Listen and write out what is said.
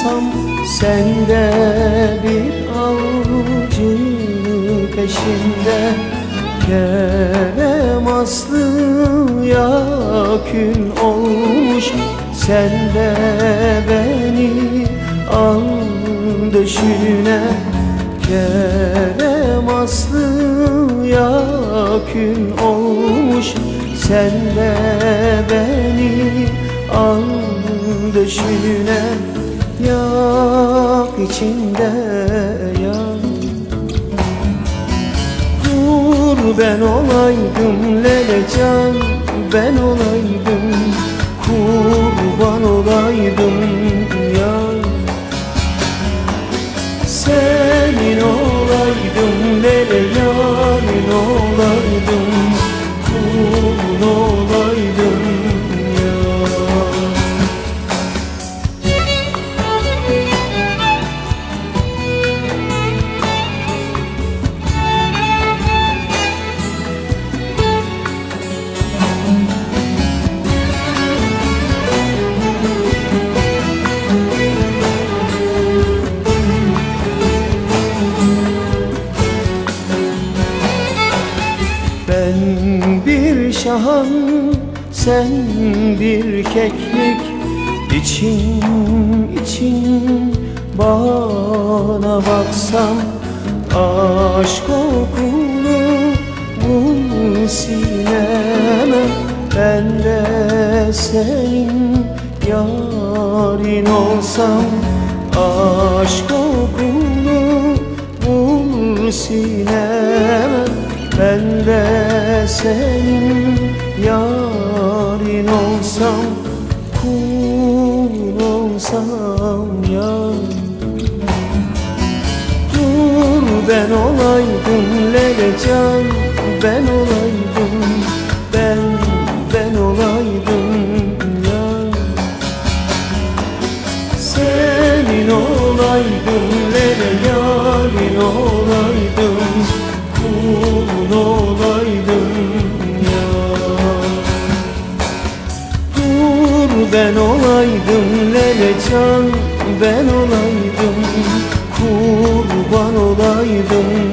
olsam, sen de bir avcı peşinde. Kerem aslıya kül olmuş, sen de beni al döşüne. Kerem aslıya kül olmuş, sen de beni al döşüne. Yak içinde yak. Dur ben olaydım Lelecan, ben olaydım, kurban olaydım ya. Senin olaydım Lele, yarın olaydım, kul olaydım ya. Ben bir şahan, sen bir keklik, için için bana baksan. Aşk kokulu bu sineme, ben de senin yarın olsam. Aşk kokulu bu sineme, ben de senin yarın olsam, kul olsam ya. Dur ben olaydım Lelecan, ben olaydım, ben olaydım ya. Senin olaydım Lele, yarın olaydım, kul olaydım ya. Dur ben olaydım Lelecan, ben olaydım, kurban olaydım